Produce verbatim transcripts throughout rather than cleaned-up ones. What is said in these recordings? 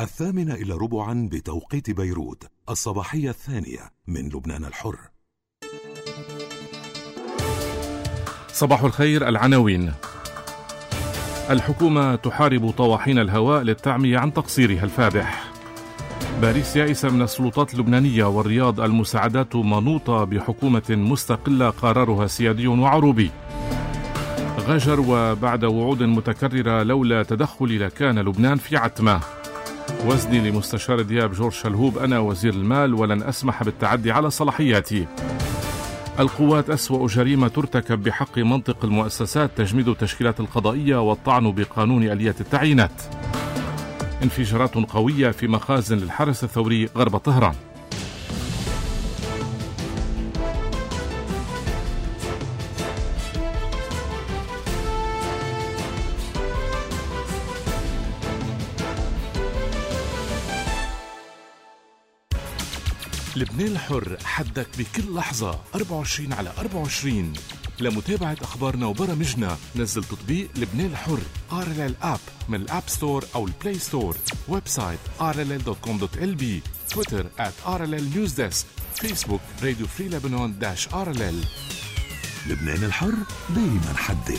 الثامنة إلى ربعا بتوقيت بيروت، الصباحية الثانية من لبنان الحر. صباح الخير. العناوين: الحكومة تحارب طواحين الهواء للتعمية عن تقصيرها الفادح. باريس يائسة من السلطات اللبنانية، والرياض المساعدات منوطة بحكومة مستقلة قرارها سيادي وعروبي. غجر وبعد وعود متكررة لولا تدخلي لكان لبنان في عتمة. وزني لمستشار دياب جورج شلهوب: أنا وزير المال ولن أسمح بالتعدي على صلاحياتي. القوات أسوأ جريمة ترتكب بحق منطق المؤسسات، تجميد التشكيلات القضائية والطعن بقانون آلية التعيينات. انفجارات قوية في مخازن للحرس الثوري غرب طهران. لبنان الحر، حدك بكل لحظة أربعة وعشرين على أربعة وعشرين. لمتابعة أخبارنا وبرامجنا نزل تطبيق لبنان الحر آر إل إل آب من الآب ستور أو البلاي ستور. ويب سايت آر إل إل دوت كوم دوت إل بي. تويتر آت آر إل إل نيوز ديسك. فيسبوك راديو فري لبنان داش آر إل إل. لبنان الحر دايما حدي.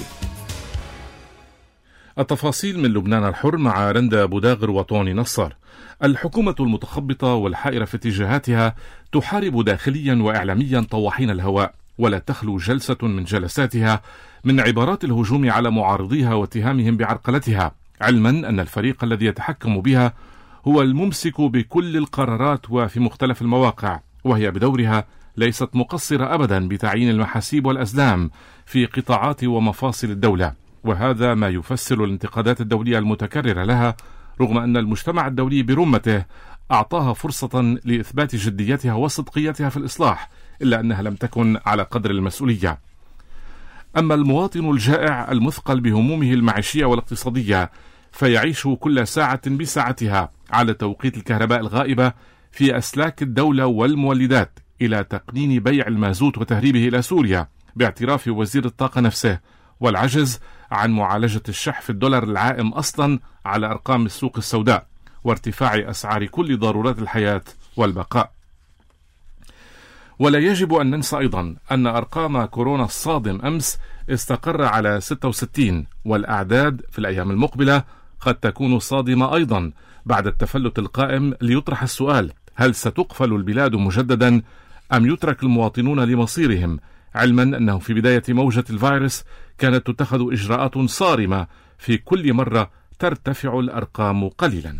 التفاصيل من لبنان الحر مع رندا بوداغر وطوني نصر. الحكومة المتخبطة والحائرة في اتجاهاتها تحارب داخليا وإعلاميا طواحين الهواء، ولا تخلو جلسة من جلساتها من عبارات الهجوم على معارضيها واتهامهم بعرقلتها، علما أن الفريق الذي يتحكم بها هو الممسك بكل القرارات وفي مختلف المواقع، وهي بدورها ليست مقصرة أبدا بتعيين المحاسيب والأزلام في قطاعات ومفاصل الدولة، وهذا ما يفسر الانتقادات الدولية المتكررة لها، رغم أن المجتمع الدولي برمته أعطاها فرصة لإثبات جديتها وصدقيتها في الإصلاح، إلا أنها لم تكن على قدر المسؤولية. أما المواطن الجائع المثقل بهمومه المعيشية والاقتصادية فيعيش كل ساعة بساعتها على توقيت الكهرباء الغائبة في أسلاك الدولة والمولدات، إلى تقنين بيع المازوت وتهريبه إلى سوريا باعتراف وزير الطاقة نفسه، والعجز عن معالجة الشح في الدولار العائم أصلا على أرقام السوق السوداء، وارتفاع أسعار كل ضرورات الحياة والبقاء. ولا يجب أن ننسى أيضا أن أرقام كورونا الصادم أمس استقر على ستة وستين، والأعداد في الأيام المقبلة قد تكون صادمة أيضا بعد التفلت القائم، ليطرح السؤال: هل ستقفل البلاد مجددا أم يترك المواطنون لمصيرهم، علما أنه في بداية موجة الفيروس كانت تتخذ إجراءات صارمة في كل مرة ترتفع الأرقام قليلا.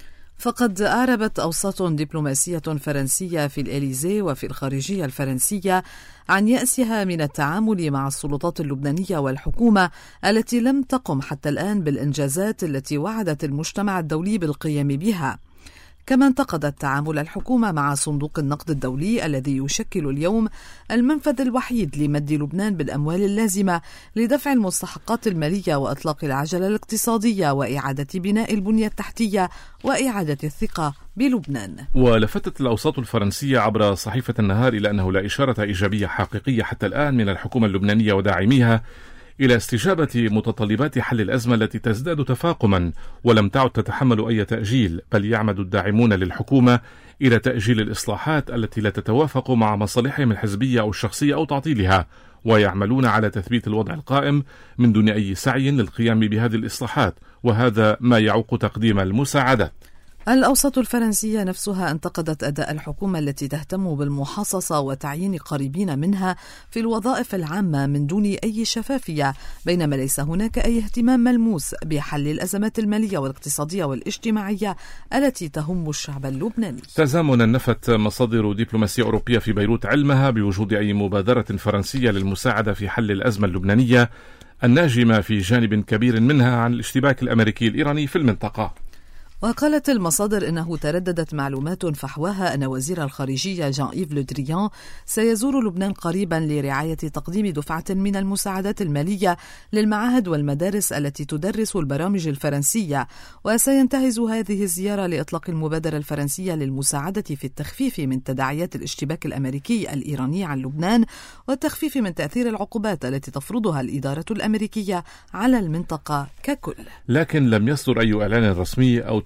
فقد أعربت أوساط دبلوماسية فرنسية في الإليزي وفي الخارجية الفرنسية عن يأسها من التعامل مع السلطات اللبنانية والحكومة التي لم تقم حتى الآن بالإنجازات التي وعدت المجتمع الدولي بالقيام بها. كما انتقدت تعامل الحكومة مع صندوق النقد الدولي الذي يشكل اليوم المنفذ الوحيد لمد لبنان بالأموال اللازمة لدفع المستحقات المالية وإطلاق العجلة الاقتصادية وإعادة بناء البنية التحتية وإعادة الثقة بلبنان. ولفتت الأوساط الفرنسية عبر صحيفة النهار إلى أنه لا إشارة إيجابية حقيقية حتى الآن من الحكومة اللبنانية وداعميها إلى استجابة متطلبات حل الأزمة التي تزداد تفاقما ولم تعد تتحمل أي تأجيل، بل يعمد الداعمون للحكومة إلى تأجيل الإصلاحات التي لا تتوافق مع مصالحهم الحزبية أو الشخصية أو تعطيلها، ويعملون على تثبيت الوضع القائم من دون أي سعي للقيام بهذه الإصلاحات، وهذا ما يعوق تقديم المساعدات. الأوساط الفرنسية نفسها انتقدت أداء الحكومة التي تهتم بالمحاصصة وتعيين قريبين منها في الوظائف العامة من دون أي شفافية، بينما ليس هناك أي اهتمام ملموس بحل الأزمات المالية والاقتصادية والاجتماعية التي تهم الشعب اللبناني. تزامنا نفت مصادر دبلوماسية أوروبية في بيروت علمها بوجود أي مبادرة فرنسية للمساعدة في حل الأزمة اللبنانية الناجمة في جانب كبير منها عن الاشتباك الأمريكي الإيراني في المنطقة. وقالت المصادر إنه ترددت معلومات فحواها أن وزير الخارجية جان إيف لو دريان سيزور لبنان قريبا لرعاية تقديم دفعة من المساعدات المالية للمعاهد والمدارس التي تدرس البرامج الفرنسية، وسينتهز هذه الزيارة لإطلاق المبادرة الفرنسية للمساعدة في التخفيف من تداعيات الاشتباك الأمريكي الإيراني عن لبنان والتخفيف من تأثير العقوبات التي تفرضها الإدارة الأمريكية على المنطقة ككل. لكن لم يصدر أي إعلان رسمي أو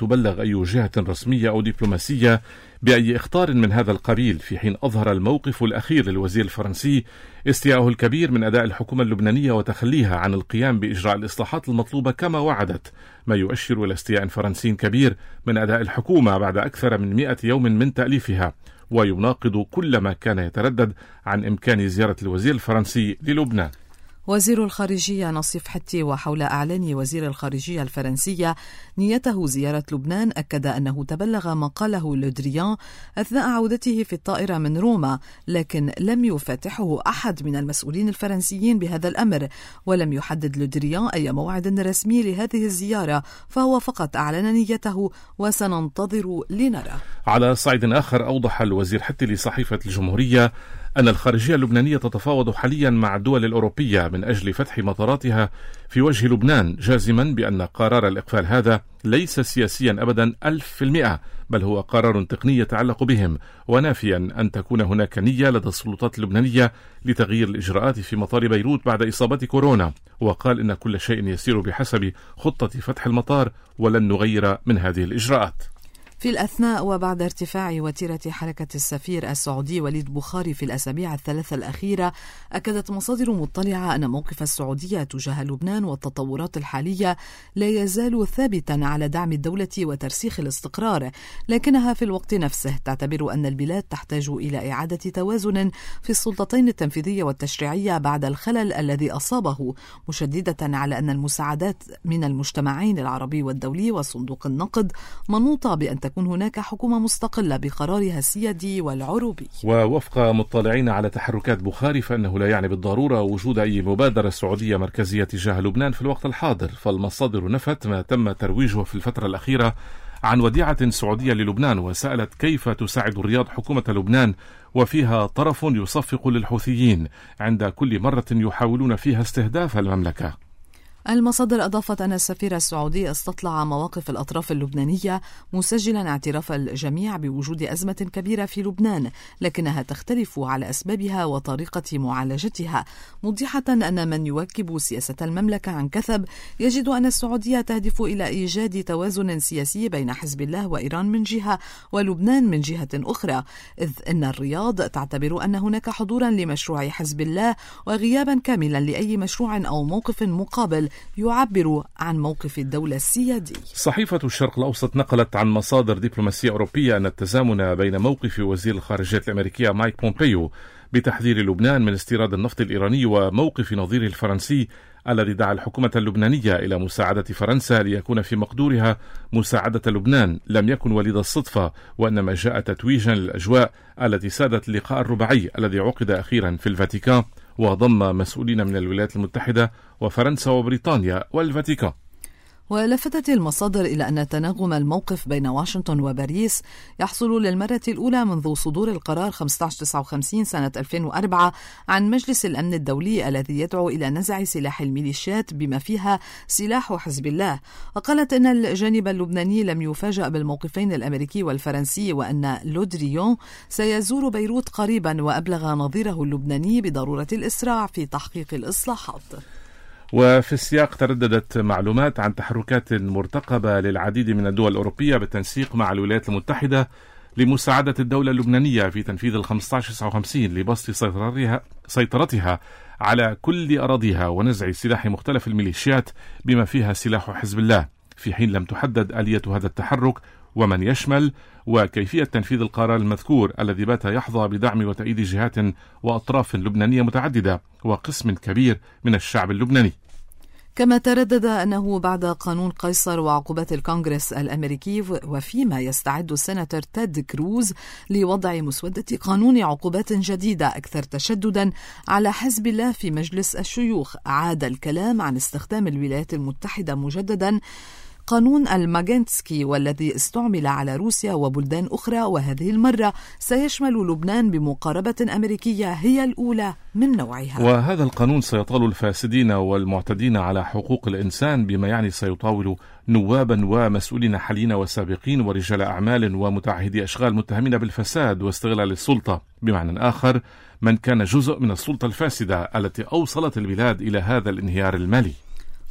تبلغ أي جهة رسمية أو دبلوماسية بأي إخطار من هذا القبيل، في حين أظهر الموقف الأخير للوزير الفرنسي استياءه الكبير من أداء الحكومة اللبنانية وتخليها عن القيام بإجراء الإصلاحات المطلوبة كما وعدت، ما يؤشر إلى استياء فرنسي كبير من أداء الحكومة بعد أكثر من مئة يوم من تأليفها، ويناقض كل ما كان يتردد عن إمكان زيارة الوزير الفرنسي للبنان. وزير الخارجية نصيف حتي وحول إعلان وزير الخارجية الفرنسية نيته زيارة لبنان أكد أنه تبلغ ما قاله لودريان أثناء عودته في الطائرة من روما، لكن لم يفتحه أحد من المسؤولين الفرنسيين بهذا الأمر، ولم يحدد لودريان أي موعد رسمي لهذه الزيارة، فهو فقط أعلن نيته وسننتظر لنرى. على صعيد آخر، أوضح الوزير حتي لصحيفة الجمهورية أن الخارجية اللبنانية تتفاوض حاليا مع الدول الأوروبية من أجل فتح مطاراتها في وجه لبنان، جازما بأن قرار الإقفال هذا ليس سياسيا أبدا ألف في المئة، بل هو قرار تقني يتعلق بهم، ونافيا أن تكون هناك نية لدى السلطات اللبنانية لتغيير الإجراءات في مطار بيروت بعد إصابة كورونا، وقال إن كل شيء يسير بحسب خطة فتح المطار ولن نغير من هذه الإجراءات. في الأثناء وبعد ارتفاع وتيرة حركة السفير السعودي وليد بخاري في الأسابيع الثلاثة الأخيرة، أكدت مصادر مطلعة أن موقف السعودية تجاه لبنان والتطورات الحالية لا يزال ثابتا على دعم الدولة وترسيخ الاستقرار، لكنها في الوقت نفسه تعتبر أن البلاد تحتاج إلى إعادة توازن في السلطتين التنفيذية والتشريعية بعد الخلل الذي أصابه، مشددة على أن المساعدات من المجتمعين العربي والدولي وصندوق النقد منوطة بأن تكون هناك حكومة مستقلة بقرارها السيادي والعروبي. ووفق مطلعين على تحركات بخاري فإنه لا يعني بالضرورة وجود أي مبادرة سعودية مركزية تجاه لبنان في الوقت الحاضر، فالمصادر نفت ما تم ترويجه في الفترة الأخيرة عن وديعة سعودية للبنان، وسألت كيف تساعد الرياض حكومة لبنان وفيها طرف يصفق للحوثيين عند كل مرة يحاولون فيها استهداف المملكة. المصادر أضافت أن السفير السعودي استطلع مواقف الأطراف اللبنانية، مسجلا اعتراف الجميع بوجود أزمة كبيرة في لبنان، لكنها تختلف على أسبابها وطريقة معالجتها، موضحة أن من يواكب سياسة المملكة عن كثب يجد أن السعودية تهدف إلى إيجاد توازن سياسي بين حزب الله وإيران من جهة ولبنان من جهة أخرى، إذ أن الرياض تعتبر أن هناك حضورا لمشروع حزب الله وغيابا كاملا لأي مشروع أو موقف مقابل يعبر عن موقف الدولة السيادي. صحيفة الشرق الأوسط نقلت عن مصادر دبلوماسية أوروبية أن التزامن بين موقف وزير الخارجية الأمريكية مايك بومبيو بتحذير لبنان من استيراد النفط الإيراني وموقف نظيره الفرنسي الذي دعا الحكومة اللبنانية إلى مساعدة فرنسا ليكون في مقدورها مساعدة لبنان لم يكن وليد الصدفة، وإنما جاء تتويجا للأجواء التي سادت اللقاء الرباعي الذي عقد أخيرا في الفاتيكان وضم مسؤولين من الولايات المتحدة وفرنسا وبريطانيا والفاتيكان. ولفتت المصادر إلى أن تناغم الموقف بين واشنطن وباريس يحصل للمرة الأولى منذ صدور القرار خمسة عشر تسعة وخمسين سنة ألفين وأربعة عن مجلس الأمن الدولي الذي يدعو إلى نزع سلاح الميليشيات بما فيها سلاح حزب الله. وقالت أن الجانب اللبناني لم يفاجأ بالموقفين الأمريكي والفرنسي، وأن لودريان سيزور بيروت قريبا، وأبلغ نظيره اللبناني بضرورة الإسراع في تحقيق الإصلاحات. وفي السياق ترددت معلومات عن تحركات مرتقبة للعديد من الدول الأوروبية بالتنسيق مع الولايات المتحدة لمساعدة الدولة اللبنانية في تنفيذ ال خمسة عشر تسعة وخمسين لبسط سيطرتها, سيطرتها على كل أراضيها ونزع سلاح مختلف الميليشيات بما فيها سلاح حزب الله، في حين لم تحدد آلية هذا التحرك ومن يشمل وكيفية تنفيذ القرار المذكور الذي بات يحظى بدعم وتأييد جهات وأطراف لبنانية متعددة وقسم كبير من الشعب اللبناني. كما تردد أنه بعد قانون قيصر وعقوبات الكونغرس الأمريكي، وفيما يستعد السيناتور تيد كروز لوضع مسودة قانون عقوبات جديدة أكثر تشددا على حزب الله في مجلس الشيوخ، عاد الكلام عن استخدام الولايات المتحدة مجددا قانون الماغنتسكي والذي استعمل على روسيا وبلدان أخرى، وهذه المرة سيشمل لبنان بمقاربة أمريكية هي الأولى من نوعها. وهذا القانون سيطال الفاسدين والمعتدين على حقوق الإنسان، بما يعني سيطاول نوابا ومسؤولين حاليين وسابقين ورجال أعمال ومتعهدي أشغال متهمين بالفساد واستغلال السلطة، بمعنى آخر من كان جزء من السلطة الفاسدة التي أوصلت البلاد إلى هذا الانهيار المالي.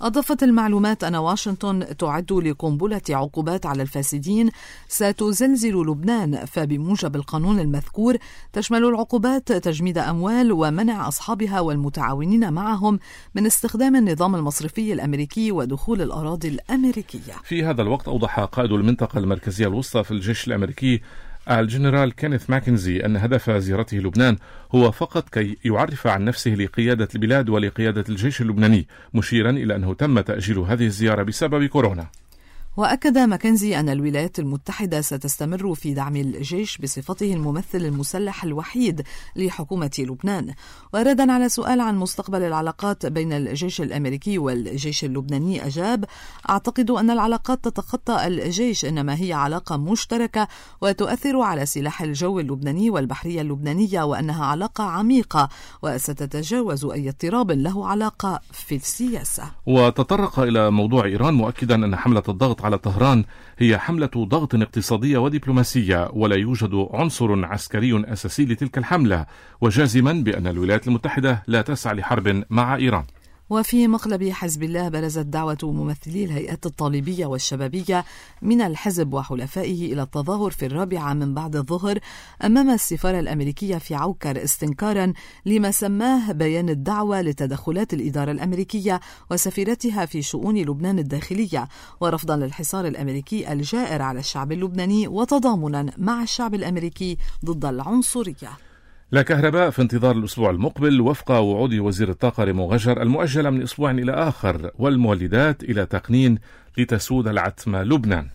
أضافت المعلومات أن واشنطن تعد لقنبلة عقوبات على الفاسدين ستزلزل لبنان، فبموجب القانون المذكور تشمل العقوبات تجميد أموال ومنع أصحابها والمتعاونين معهم من استخدام النظام المصرفي الأمريكي ودخول الأراضي الأمريكية. في هذا الوقت أوضح قائد المنطقة المركزية الوسطى في الجيش الأمريكي الجنرال كينيث ماكنزي أن هدف زيارته لبنان هو فقط كي يعرف عن نفسه لقيادة البلاد ولقيادة الجيش اللبناني، مشيرا إلى أنه تم تأجيل هذه الزيارة بسبب كورونا. وأكد ماكنزي أن الولايات المتحدة ستستمر في دعم الجيش بصفته الممثل المسلح الوحيد لحكومة لبنان. وردا على سؤال عن مستقبل العلاقات بين الجيش الأمريكي والجيش اللبناني أجاب: أعتقد أن العلاقات تتخطى الجيش، إنما هي علاقة مشتركة وتؤثر على سلاح الجو اللبناني والبحرية اللبنانية، وأنها علاقة عميقة وستتجاوز أي اضطراب له علاقة في السياسة. وتطرق إلى موضوع إيران مؤكدا أن حملة الضغط على طهران هي حملة ضغط اقتصادية ودبلوماسية، ولا يوجد عنصر عسكري أساسي لتلك الحملة، وجازما بأن الولايات المتحدة لا تسعى لحرب مع إيران. وفي مقلب حزب الله برزت دعوة ممثلي الهيئات الطالبية والشبابية من الحزب وحلفائه إلى التظاهر في الرابعة من بعد الظهر أمام السفارة الأمريكية في عوكر استنكارا لما سماه بيان الدعوة لتدخلات الإدارة الأمريكية وسفيرتها في شؤون لبنان الداخلية، ورفضا للحصار الأمريكي الجائر على الشعب اللبناني وتضامنا مع الشعب الأمريكي ضد العنصرية. لا كهرباء في انتظار الأسبوع المقبل وفق وعود وزير الطاقة ريمون غجر المؤجلة من أسبوع إلى آخر، والمولدات إلى تقنين لتسود العتمة لبنان.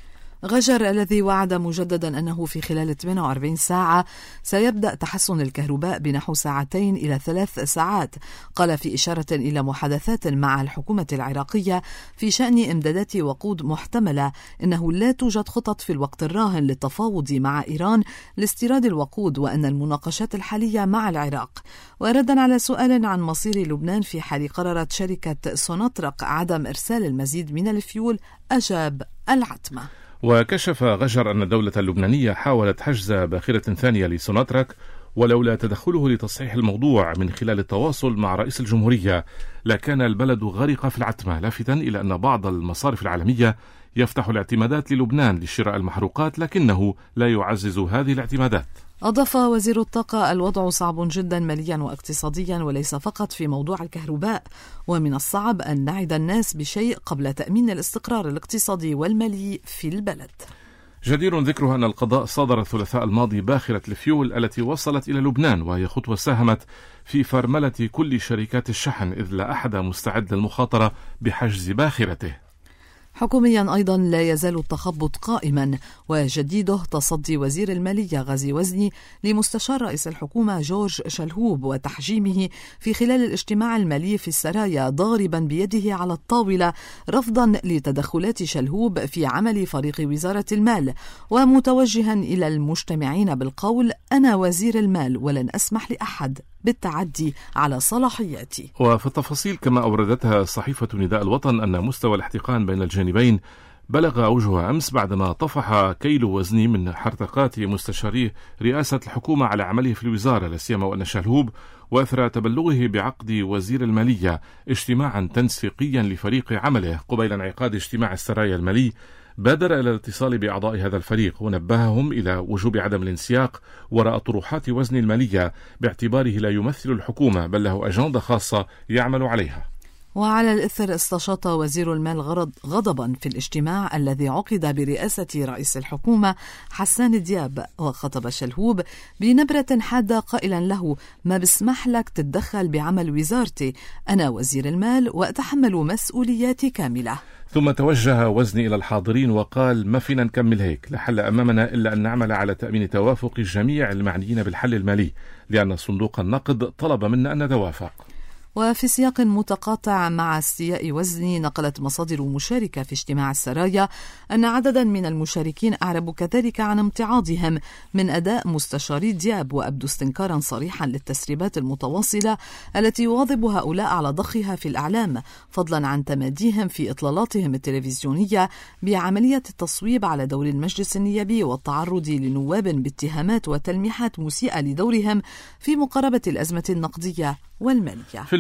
غجر الذي وعد مجددا أنه في خلال ثمانية وأربعين ساعة سيبدأ تحسن الكهرباء بنحو ساعتين إلى ثلاث ساعات، قال في إشارة إلى محادثات مع الحكومة العراقية في شأن إمدادات وقود محتملة إنه لا توجد خطط في الوقت الراهن للتفاوض مع إيران لاستيراد الوقود، وأن المناقشات الحالية مع العراق. وردا على سؤال عن مصير لبنان في حال قررت شركة سوناترك عدم إرسال المزيد من الفيول أجاب: العتمة. وكشف غجر أن الدولة اللبنانية حاولت حجز باخرة ثانية لسوناترك، ولولا تدخله لتصحيح الموضوع من خلال التواصل مع رئيس الجمهورية لكان البلد غرق في العتمة، لافتا إلى أن بعض المصارف العالمية يفتح الاعتمادات للبنان لشراء المحروقات لكنه لا يعزز هذه الاعتمادات. أضاف وزير الطاقة: الوضع صعب جدا ماليا واقتصاديا، وليس فقط في موضوع الكهرباء، ومن الصعب أن نعد الناس بشيء قبل تأمين الاستقرار الاقتصادي والمالي في البلد. جدير ذكرها أن القضاء صادر الثلاثاء الماضي باخرة الفيول التي وصلت إلى لبنان، وهي خطوة ساهمت في فرملة كل شركات الشحن، إذ لا أحد مستعد للمخاطرة بحجز باخرته. حكوميا أيضا لا يزال التخبط قائما، وجديده تصدي وزير المالية غازي وزني لمستشار رئيس الحكومة جورج شلهوب وتحجيمه في خلال الاجتماع المالي في السرايا، ضاربا بيده على الطاولة رفضا لتدخلات شلهوب في عمل فريق وزارة المال، ومتوجها إلى المجتمعين بالقول: أنا وزير المال ولن أسمح لأحد بالتعدي على صلاحياتي. وفي التفاصيل كما أوردتها صحيفة نداء الوطن أن مستوى الاحتقان بين الجانبين بلغ أوجه أمس بعدما طفح كيل وزني من حركات مستشاري رئاسة الحكومة على عمله في الوزارة، لا سيما وأن شلهوب وأثر تبلغه بعقد وزير المالية اجتماعا تنسيقيا لفريق عمله قبيل انعقاد اجتماع السرايا المالي، بادر إلى الاتصال بأعضاء هذا الفريق ونبههم إلى وجوب عدم الانسياق وراء طروحات وزن المالية باعتباره لا يمثل الحكومة بل له أجندة خاصة يعمل عليها. وعلى الإثر استشاط وزير المال غرض غضبا في الاجتماع الذي عقد برئاسة رئيس الحكومة حسان دياب، وخطب شلهوب بنبرة حادة قائلا له: ما بسمح لك تتدخل بعمل وزارتي، أنا وزير المال وأتحمل مسؤولياتي كاملة. ثم توجه وزني إلى الحاضرين وقال: ما فينا نكمل هيك، لا حل أمامنا إلا أن نعمل على تأمين توافق جميع المعنيين بالحل المالي، لأن صندوق النقد طلب منا أن نتوافق. وفي سياق متقاطع مع استياء وزني، نقلت مصادر مشاركة في اجتماع السرايا أن عددا من المشاركين أعربوا كذلك عن امتعاضهم من أداء مستشاري دياب، وأبدوا استنكارا صريحا للتسريبات المتواصلة التي يواظب هؤلاء على ضخها في الإعلام، فضلا عن تماديهم في إطلالاتهم التلفزيونية بعملية التصويب على دور المجلس النيابي والتعرض لنواب باتهامات وتلميحات مسيئة لدورهم في مقاربة الأزمة النقدية والمالية. في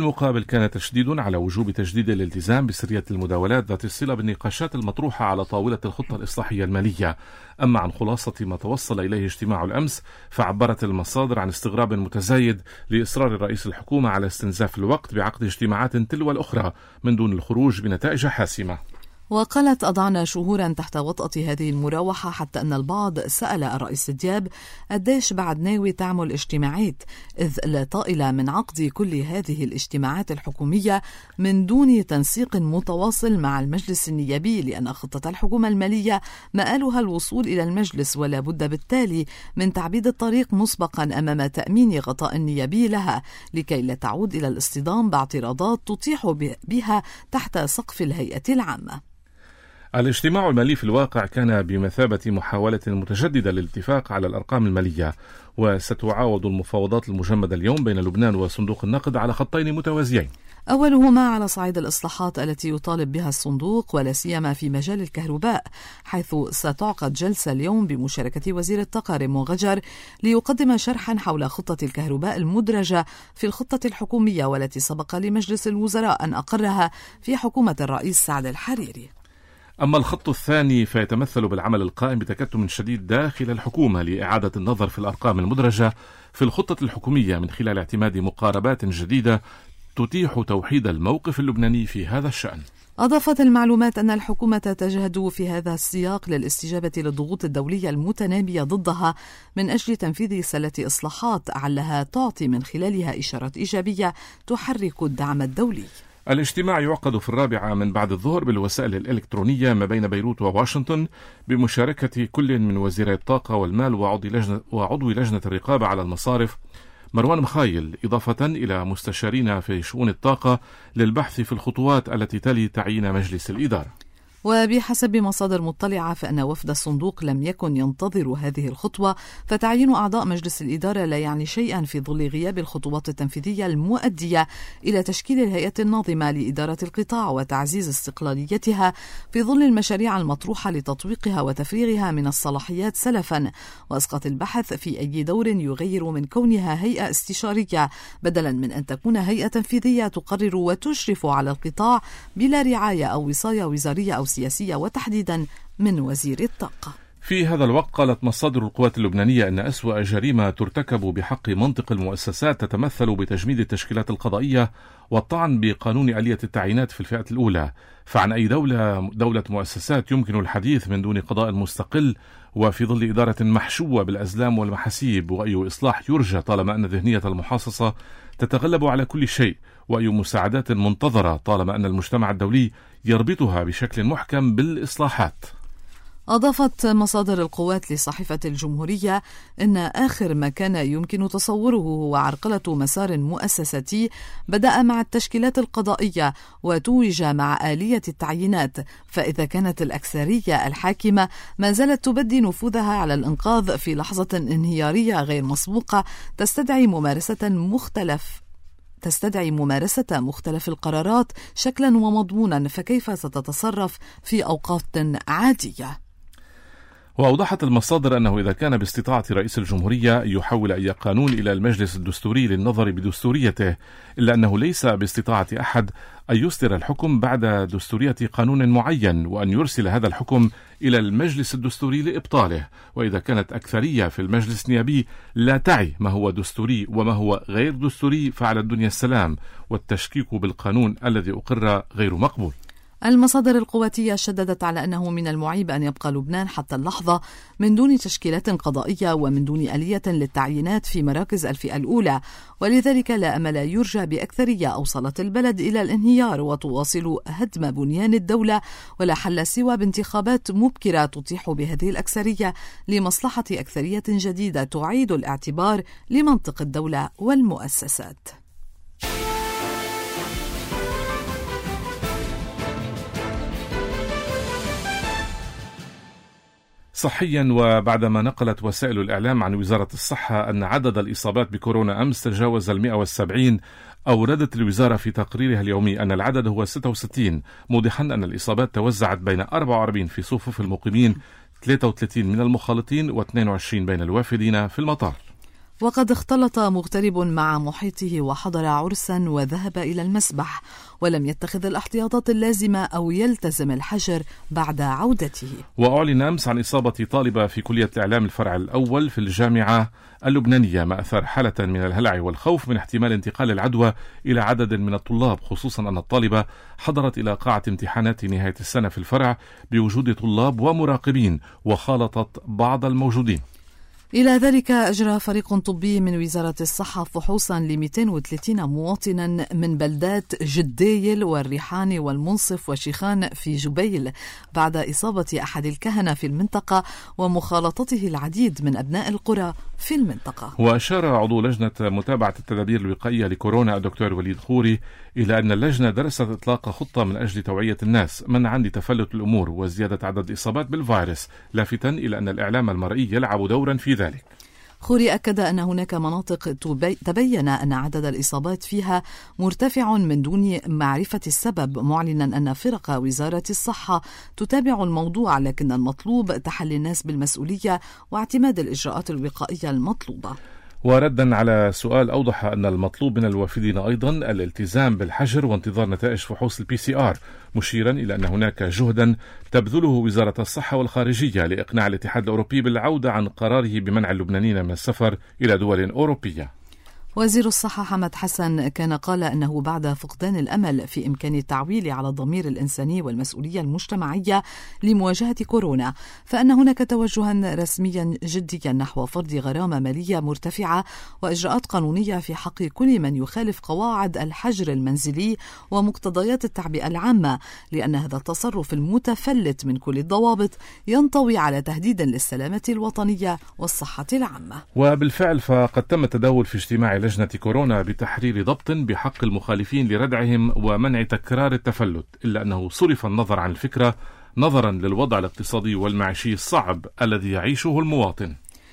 المقابل كان تشديد على وجوب تجديد الالتزام بسرية المداولات ذات الصلة بالنقاشات المطروحة على طاولة الخطة الإصلاحية المالية. أما عن خلاصة ما توصل إليه اجتماع الأمس، فعبرت المصادر عن استغراب متزايد لإصرار رئيس الحكومة على استنزاف الوقت بعقد اجتماعات تلو الأخرى من دون الخروج بنتائج حاسمة. وقالت أضعنا شهورا تحت وطأة هذه المراوحة حتى أن البعض سأل الرئيس دياب قديش بعد ناوي تعمل اجتماعات، إذ لا طائل من عقد كل هذه الاجتماعات الحكومية من دون تنسيق متواصل مع المجلس النيابي، لأن خطة الحكومة المالية مآلها الوصول إلى المجلس، ولا بد بالتالي من تعبيد الطريق مسبقا أمام تأمين غطاء نيابي لها لكي لا تعود إلى الاصطدام باعتراضات تطيح بها تحت سقف الهيئة العامة. الاجتماع المالي في الواقع كان بمثابة محاولة متجددة للاتفاق على الأرقام المالية، وستعاود المفاوضات المجمدة اليوم بين لبنان وصندوق النقد على خطين متوازيين. أولهما على صعيد الإصلاحات التي يطالب بها الصندوق، ولا سيما في مجال الكهرباء، حيث ستعقد جلسة اليوم بمشاركة وزير الطاقة ريمون غجر ليقدم شرحا حول خطة الكهرباء المدرجة في الخطة الحكومية، والتي سبق لمجلس الوزراء أن أقرها في حكومة الرئيس سعد الحريري. أما الخط الثاني فيتمثل بالعمل القائم بتكتم شديد داخل الحكومة لإعادة النظر في الأرقام المدرجة في الخطة الحكومية من خلال اعتماد مقاربات جديدة تتيح توحيد الموقف اللبناني في هذا الشأن. أضافت المعلومات أن الحكومة تجهد في هذا السياق للاستجابة للضغوط الدولية المتنامية ضدها من أجل تنفيذ سلة إصلاحات علها تعطي من خلالها إشارات إيجابية تحرك الدعم الدولي. الاجتماع يعقد في الرابعة من بعد الظهر بالوسائل الإلكترونية ما بين بيروت وواشنطن بمشاركة كل من وزيري الطاقة والمال وعضو لجنة, وعضو لجنة الرقابة على المصارف مروان مخايل، إضافة إلى مستشارين في شؤون الطاقة للبحث في الخطوات التي تلي تعيين مجلس الإدارة. وبحسب مصادر مطلعة فإن وفد الصندوق لم يكن ينتظر هذه الخطوة، فتعيين أعضاء مجلس الإدارة لا يعني شيئا في ظل غياب الخطوات التنفيذية المؤدية إلى تشكيل الهيئة الناظمة لإدارة القطاع وتعزيز استقلاليتها في ظل المشاريع المطروحة لتطويقها وتفريغها من الصلاحيات سلفا، وأسقط البحث في أي دور يغير من كونها هيئة استشارية بدلا من أن تكون هيئة تنفيذية تقرر وتشرف على القطاع بلا رعاية أو وصاية وزارية أو سياسية، وتحديدا من وزير الطاقة. في هذا الوقت قالت مصادر القوات اللبنانية أن أسوأ جريمة ترتكب بحق منطق المؤسسات تتمثل بتجميد التشكيلات القضائية والطعن بقانون آلية التعيينات في الفئة الأولى، فعن أي دولة دولة مؤسسات يمكن الحديث من دون قضاء مستقل وفي ظل إدارة محشوة بالأزلام والمحاسيب، وأي إصلاح يرجى طالما أن ذهنية المحاصصة تتغلب على كل شيء، وأي مساعدات منتظرة طالما أن المجتمع الدولي يربطها بشكل محكم بالإصلاحات. أضافت مصادر القوات لصحيفة الجمهورية أن آخر ما كان يمكن تصوره هو عرقلة مسار مؤسساتي بدأ مع التشكيلات القضائية وتوج مع آلية التعيينات، فإذا كانت الأكثرية الحاكمة ما زالت تبدي نفوذها على الإنقاذ في لحظة انهيارية غير مسبوقة تستدعي ممارسة مختلف تستدعي ممارسة مختلف القرارات شكلا ومضمونا، فكيف ستتصرف في أوقات عادية؟ وأوضحت المصادر أنه إذا كان باستطاعة رئيس الجمهورية يحول أي قانون إلى المجلس الدستوري للنظر بدستوريته، إلا أنه ليس باستطاعة أحد أن يصدر الحكم بعد دستورية قانون معين وأن يرسل هذا الحكم إلى المجلس الدستوري لإبطاله. وإذا كانت أكثرية في المجلس النيابي لا تعي ما هو دستوري وما هو غير دستوري فعلى الدنيا السلام، والتشكيك بالقانون الذي أقر غير مقبول. المصادر القواتية شددت على أنه من المعيب أن يبقى لبنان حتى اللحظة من دون تشكيلات قضائية ومن دون آلية للتعيينات في مراكز الفئة الأولى، ولذلك لا أمل يرجى بأكثرية أوصلت البلد إلى الانهيار وتواصل هدم بنيان الدولة، ولا حل سوى بانتخابات مبكرة تتيح بهذه الأكثرية لمصلحة أكثرية جديدة تعيد الاعتبار لمنطق الدولة والمؤسسات. صحيا، وبعدما نقلت وسائل الإعلام عن وزارة الصحة أن عدد الإصابات بكورونا أمس تجاوز المئة والسبعين، أوردت الوزارة في تقريرها اليومي أن العدد هو ستة وستين، موضحا أن الإصابات توزعت بين أربعة وأربعين في صفوف المقيمين، ثلاثة وثلاثين من المخالطين، واثنين وعشرين بين الوافدين في المطار. وقد اختلط مغترب مع محيطه وحضر عرسا وذهب إلى المسبح ولم يتخذ الاحتياطات اللازمة أو يلتزم الحجر بعد عودته. وأعلن أمس عن إصابة طالبة في كلية الإعلام الفرع الأول في الجامعة اللبنانية، ما أثار حالة من الهلع والخوف من احتمال انتقال العدوى إلى عدد من الطلاب، خصوصا أن الطالبة حضرت إلى قاعة امتحانات نهاية السنة في الفرع بوجود طلاب ومراقبين وخالطت بعض الموجودين. إلى ذلك أجرى فريق طبي من وزارة الصحة فحوصا ل مئتين وثلاثين مواطنا من بلدات جديل والريحاني والمنصف وشيخان في جبيل بعد إصابة أحد الكهنة في المنطقة ومخالطته العديد من أبناء القرى في المنطقة. وأشار عضو لجنة متابعة التدابير الوقائية لكورونا الدكتور وليد خوري إلى أن اللجنة درست إطلاق خطة من أجل توعية الناس منعا لتفلت الأمور وزيادة عدد الإصابات بالفيروس، لافتا إلى أن الإعلام المرئي يلعب دورا في ذلك. خوري أكد أن هناك مناطق تبين أن عدد الإصابات فيها مرتفع من دون معرفة السبب، معلنا أن فرق وزارة الصحة تتابع الموضوع، لكن المطلوب تحلي الناس بالمسؤولية واعتماد الإجراءات الوقائية المطلوبة. وردا على سؤال أوضح أن المطلوب من الوافدين أيضا الالتزام بالحجر وانتظار نتائج فحوص البي سي آر، مشيرا إلى أن هناك جهدا تبذله وزارة الصحة والخارجية لإقناع الاتحاد الأوروبي بالعودة عن قراره بمنع اللبنانيين من السفر إلى دول أوروبية. وزير الصحة حمد حسن كان قال أنه بعد فقدان الأمل في إمكان التعويل على الضمير الإنساني والمسؤولية المجتمعية لمواجهة كورونا، فأن هناك توجها رسميا جديا نحو فرض غرامة مالية مرتفعة وإجراءات قانونية في حق كل من يخالف قواعد الحجر المنزلي ومقتضيات التعبئة العامة، لأن هذا التصرف المتفلت من كل الضوابط ينطوي على تهديد للسلامة الوطنية والصحة العامة. وبالفعل فقد تم التداول في اجتماع لجنة كورونا بتحرير ضبط بحق المخالفين لردعهم ومنع تكرار التفلت، إلا أنه صرف النظر عن الفكرة نظرا للوضع الاقتصادي والمعيشي الصعب الذي يعيشه المواطن.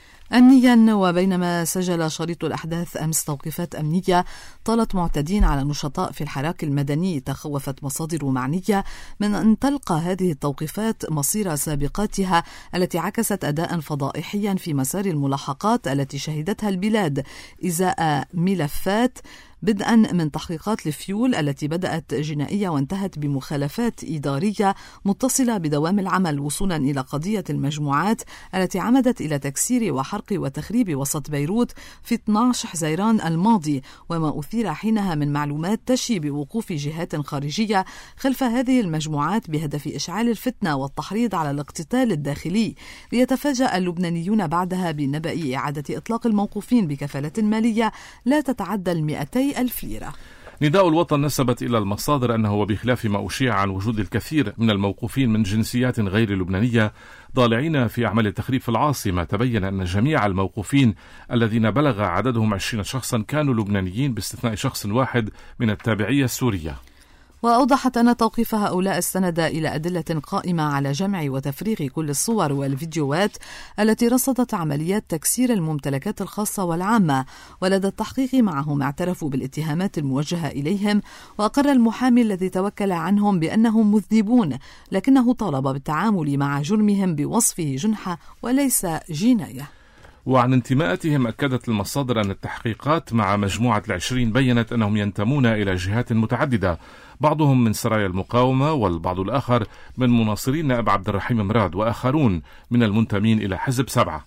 أمنيا، وبينما سجل شريط الأحداث أمس توقيفات أمنية طالت معتدين على نشطاء في الحراك المدني، تخوفت مصادر معنية من أن تلقى هذه التوقيفات مصير سابقاتها التي عكست أداء فضائحيا في مسار الملاحقات التي شهدتها البلاد إزاء ملفات بدءا من تحقيقات الفيول التي بدأت جنائية وانتهت بمخالفات إدارية متصلة بدوام العمل، وصولا إلى قضية المجموعات التي عمدت إلى تكسير وحرق وتخريب وسط بيروت في اثني عشر حزيران الماضي، وما أثير حينها من معلومات تشي بوقوف جهات خارجية خلف هذه المجموعات بهدف إشعال الفتنة والتحريض على الاقتتال الداخلي، ليتفاجأ اللبنانيون بعدها بنبأ إعادة إطلاق الموقوفين بكفالة مالية لا تتعدى المئتي ألف ليرة. نداء الوطن نسبت إلى المصادر أنه وبخلاف ما أشيع عن وجود الكثير من الموقوفين من جنسيات غير لبنانية ضالعين في أعمال التخريب في العاصمة، تبين أن جميع الموقوفين الذين بلغ عددهم عشرين شخصا كانوا لبنانيين باستثناء شخص واحد من التابعية السورية. وأوضحت أن توقيف هؤلاء استند إلى أدلة قائمة على جمع وتفريغ كل الصور والفيديوهات التي رصدت عمليات تكسير الممتلكات الخاصة والعامة، ولدى التحقيق معهم اعترفوا بالاتهامات الموجهة إليهم، وأقر المحامي الذي توكل عنهم بأنهم مذنبون، لكنه طالب بالتعامل مع جرمهم بوصفه جنحة وليس جناية. وعن انتماءاتهم أكدت المصادر أن التحقيقات مع مجموعة العشرين بيّنت أنهم ينتمون إلى جهات متعددة، بعضهم من سرايا المقاومة والبعض الآخر من مناصري النائب عبد الرحيم مراد، وآخرون من المنتمين إلى حزب سبعة.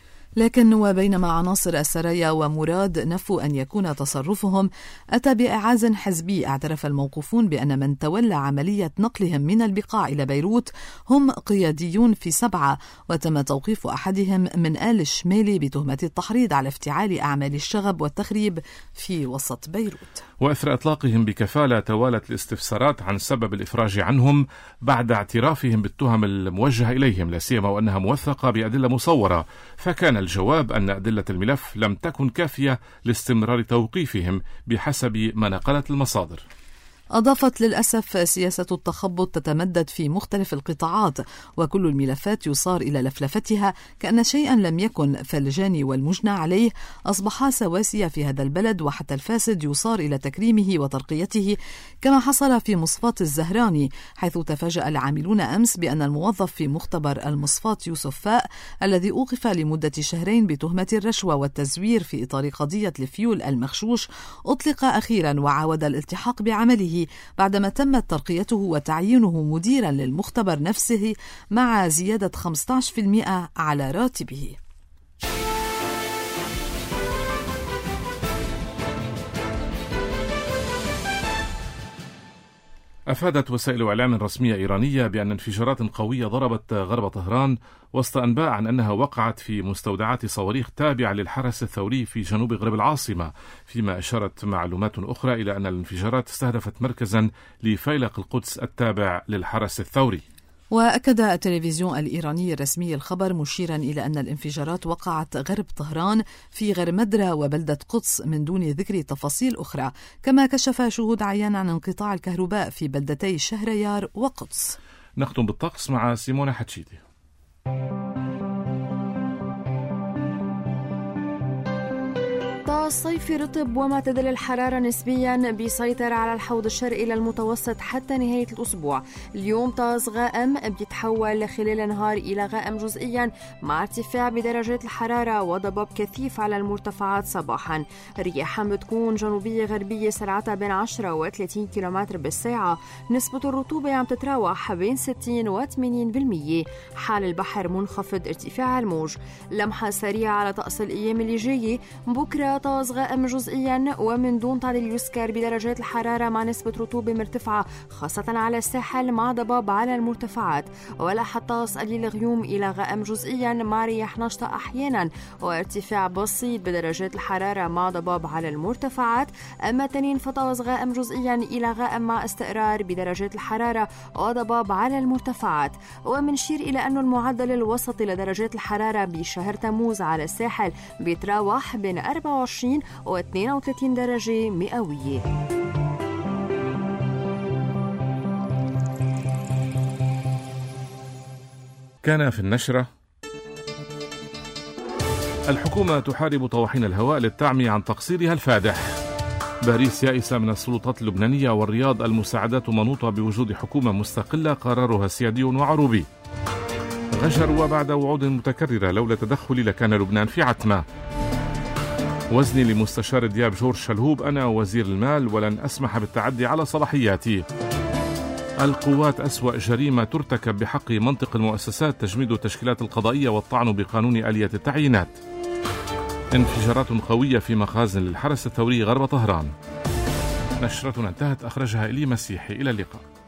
لكن وبينما عناصر السرايا ومراد نفوا أن يكون تصرفهم أتى بإعاز حزبي، اعترف الموقوفون بأن من تولى عملية نقلهم من البقاع إلى بيروت هم قياديون في سبعة، وتم توقيف أحدهم من آل الشمالي بتهمة التحريض على افتعال أعمال الشغب والتخريب في وسط بيروت. وإثر إطلاقهم بكفالة توالت الاستفسارات عن سبب الإفراج عنهم بعد اعترافهم بالتهم الموجهة إليهم، لا سيما وأنها موثقة بأدلة مصورة، فكان الجواب أن أدلة الملف لم تكن كافية لاستمرار توقيفهم بحسب ما نقلت المصادر. أضافت: للأسف سياسة التخبط تتمدد في مختلف القطاعات، وكل الملفات يصار إلى لفلفتها كأن شيئا لم يكن، فالجاني والمجنى عليه أصبحا سواسية في هذا البلد، وحتى الفاسد يصار إلى تكريمه وترقيته، كما حصل في مصفاة الزهراني، حيث تفاجأ العاملون أمس بأن الموظف في مختبر المصفاة يوسف فاء الذي أوقف لمدة شهرين بتهمة الرشوة والتزوير في إطار قضية الفيول المغشوش أطلق أخيرا وعاود الالتحاق بعمله بعدما تمت ترقيته وتعيينه مديرا للمختبر نفسه مع زيادة خمسة عشر بالمئة على راتبه. أفادت وسائل إعلام رسمية إيرانية بأن انفجارات قوية ضربت غرب طهران وسط أنباء عن أنها وقعت في مستودعات صواريخ تابعة للحرس الثوري في جنوب غرب العاصمة، فيما أشارت معلومات أخرى إلى أن الانفجارات استهدفت مركزا لفيلق القدس التابع للحرس الثوري. وأكد التلفزيون الإيراني الرسمي الخبر مشيرا إلى أن الانفجارات وقعت غرب طهران في غرمدرة وبلدة قدس من دون ذكر تفاصيل أخرى، كما كشف شهود عيان عن انقطاع الكهرباء في بلدتي شهريار وقدس. نختم بالطقس مع سيمونة حتشيدي. الصيف رطب ومعتدل الحرارة نسبيا بيسيطر على الحوض الشرقي للمتوسط حتى نهاية الأسبوع. اليوم طقس غائم بيتحول خلال النهار إلى غائم جزئيا مع ارتفاع بدرجات الحرارة وضباب كثيف على المرتفعات صباحا. رياح بتكون جنوبية غربية سرعتها بين عشرة و ثلاثين كيلومتر بالساعة. نسبة الرطوبة عم تتراوح بين ستين و ثمانين بالمية. حال البحر منخفض ارتفاع الموج. لمحة سريعة على طقس الأيام اللي جاية. بكرة طقس غائم جزئيا ومن دون تعديل يذكر بدرجات الحرارة مع نسبة رطوبة مرتفعة خاصة على الساحل مع ضباب على المرتفعات. ولا حتى قليل غيوم إلى غائم جزئيا مع رياح نشطة أحيانا وارتفاع بسيط بدرجات الحرارة مع ضباب على المرتفعات. أما تنين فطقس غائم جزئيا إلى غائم مع استقرار بدرجات الحرارة وضباب على المرتفعات. ومنشير إلى أن المعدل الوسطي لدرجات الحرارة بشهر تموز على الساحل بيتراوح بين أربعة وعشرين و اثنين وثلاثين درجة مئوية. كان في النشرة: الحكومة تحارب طواحين الهواء للتعمي عن تقصيرها الفادح. باريس يائسة من السلطات اللبنانية، والرياض المساعدات منوطة بوجود حكومة مستقلة قرارها سيادي وعروبي. غجر: وبعد وعود متكررة لولا تدخلي لكان لبنان في عتمة. وزني لمستشار دياب جورج شلهوب: أنا وزير المال ولن أسمح بالتعدي على صلاحياتي. القوات: أسوأ جريمة ترتكب بحق منطق المؤسسات تجميد التشكيلات القضائية والطعن بقانون آلية التعيينات. انفجارات قوية في مخازن للحرس الثوري غرب طهران. نشرتنا انتهت، أخرجها إلي مسيحي. إلى اللقاء.